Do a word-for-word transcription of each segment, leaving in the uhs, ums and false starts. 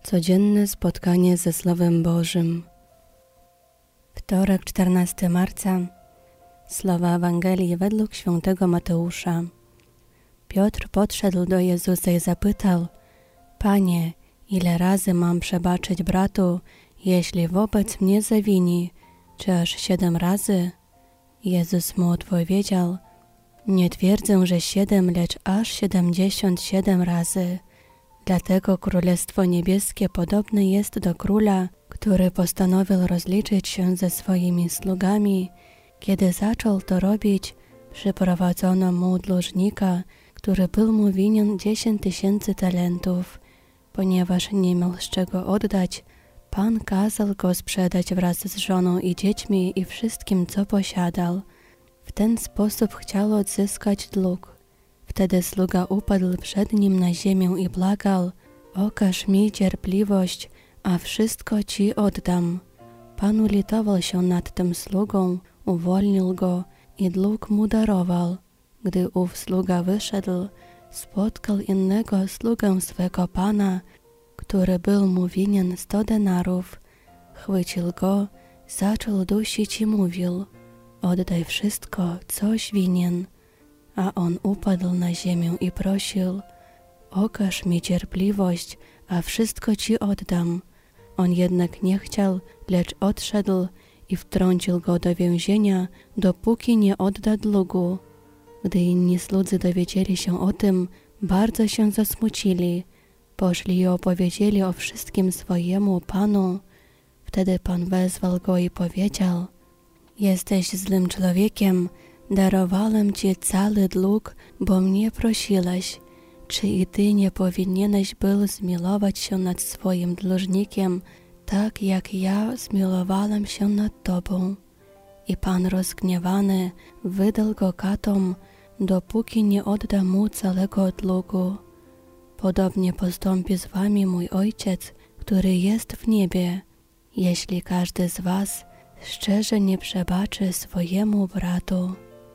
Codzienne spotkanie ze Słowem Bożym. Wtorek, czternastego marca. Słowa Ewangelii według świętego Mateusza. Piotr podszedł do Jezusa i zapytał: Panie, ile razy mam przebaczyć bratu, jeśli wobec mnie zawini? Czy aż siedem razy? Jezus mu odpowiedział: Nie twierdzę, że siedem, lecz aż siedemdziesiąt siedem razy. Dlatego Królestwo Niebieskie podobne jest do króla, który postanowił rozliczyć się ze swoimi sługami. Kiedy zaczął to robić, przyprowadzono mu dłużnika, który był mu winien dziesięć tysięcy talentów. Ponieważ nie miał z czego oddać, Pan kazał go sprzedać wraz z żoną i dziećmi i wszystkim, co posiadał. W ten sposób chciał odzyskać dług. Wtedy sługa upadł przed nim na ziemię i błagał: Okaż mi cierpliwość, a wszystko ci oddam. Pan ulitował się nad tym sługą, uwolnił go i dług mu darował. Gdy ów sługa wyszedł, spotkał innego sługę swego pana, który był mu winien sto denarów. Chwycił go, zaczął dusić i mówił: Oddaj wszystko, coś winien. A on upadł na ziemię i prosił: Okaż mi cierpliwość, a wszystko ci oddam. On jednak nie chciał, lecz odszedł i wtrącił go do więzienia, dopóki nie odda długu. Gdy inni słudzy dowiedzieli się o tym, bardzo się zasmucili. Poszli i opowiedzieli o wszystkim swojemu panu. Wtedy pan wezwał go i powiedział: Jesteś złym człowiekiem, darowałem ci cały dług, bo mnie prosiłeś. Czy i ty nie powinieneś był zmiłować się nad swoim dłużnikiem, tak jak ja zmiłowałem się nad tobą? I pan rozgniewany wydał go katom, dopóki nie odda mu całego długu. Podobnie postąpi z wami mój Ojciec, który jest w niebie, jeśli każdy z was szczerze nie przebaczy swojemu bratu.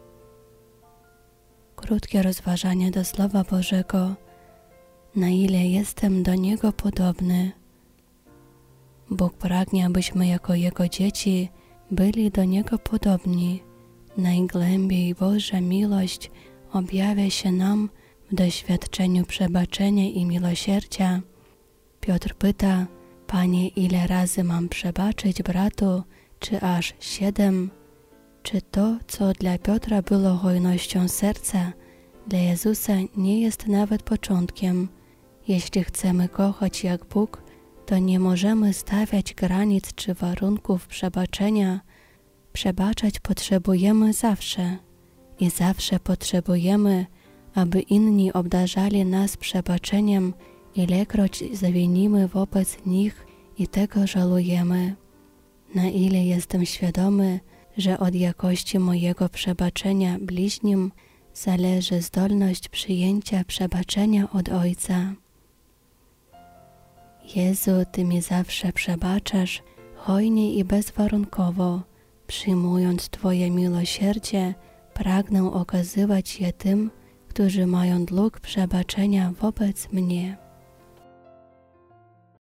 Krótkie rozważanie do Słowa Bożego. Na ile jestem do Niego podobny? Bóg pragnie, abyśmy jako Jego dzieci byli do Niego podobni. Najgłębiej Boża miłość objawia się nam w doświadczeniu przebaczenia i miłosierdzia. Piotr pyta: Panie, ile razy mam przebaczyć bratu? Czy aż siedem? Czy to, co dla Piotra było hojnością serca, dla Jezusa nie jest nawet początkiem? Jeśli chcemy kochać jak Bóg, to nie możemy stawiać granic czy warunków przebaczenia. Przebaczać potrzebujemy zawsze i zawsze potrzebujemy, aby inni obdarzali nas przebaczeniem, ilekroć zawinimy wobec nich i tego żałujemy. Na ile jestem świadomy, że od jakości mojego przebaczenia bliźnim zależy zdolność przyjęcia przebaczenia od Ojca. Jezu, Ty mi zawsze przebaczasz hojnie i bezwarunkowo. Przyjmując Twoje miłosierdzie, pragnę okazywać je tym, którzy mają dług przebaczenia wobec mnie.